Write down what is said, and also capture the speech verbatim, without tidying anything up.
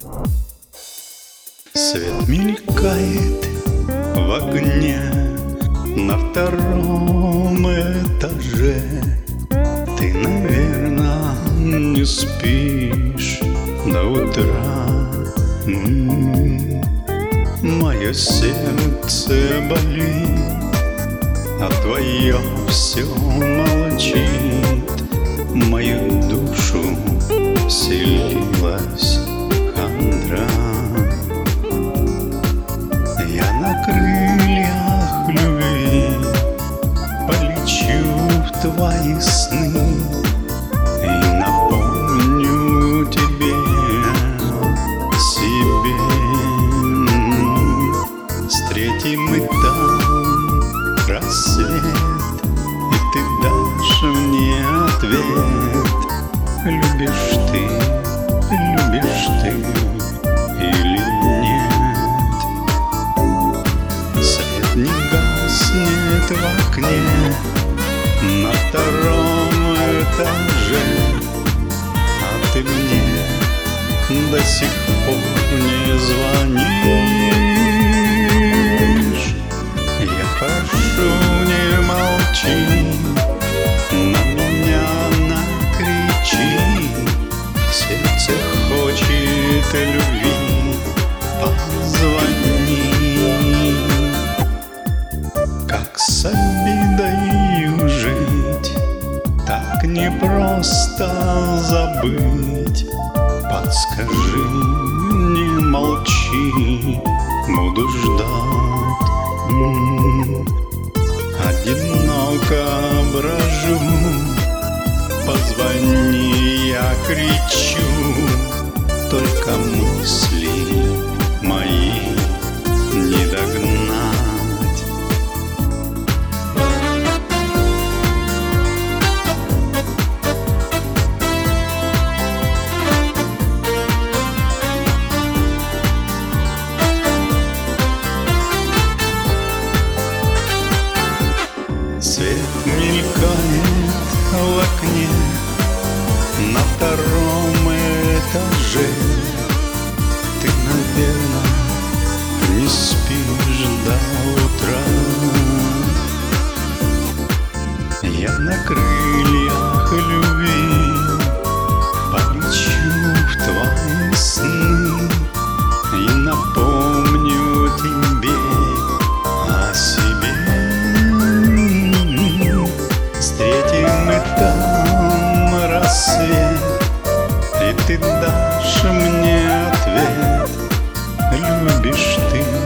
Свет мелькает в окне на втором этаже. Ты, наверное, не спишь до утра. М-м-м. Мое сердце болит, а твое все молчит. Мою душу вселилась хандра. Я на крыльях любви полечу в твои сны и напомню тебе себе. Встретим мы там рассвет, и ты дашь мне ответ. Любишь ты, любишь ты или нет? Свет не гаснет в окне на втором этаже, а ты мне до сих пор не звонишь. Я прошу, не молчи, на меня накричи. Сердце хочет любви, позвони. Как с обидой жить, так непросто забыть. Подскажи, не молчи, буду ждать. М-м-м. Одиноко брожу, позвони, я кричу. Только мысли мои не догнать. Свет мелькает в окне на втором этаже. Ты, наверное, не спишь до утра. Я на крыльях любви полечу в твои сны и напомню тебе о себе. Встретим мы там рассвет, и ты дашь мне ответ. Любишь ты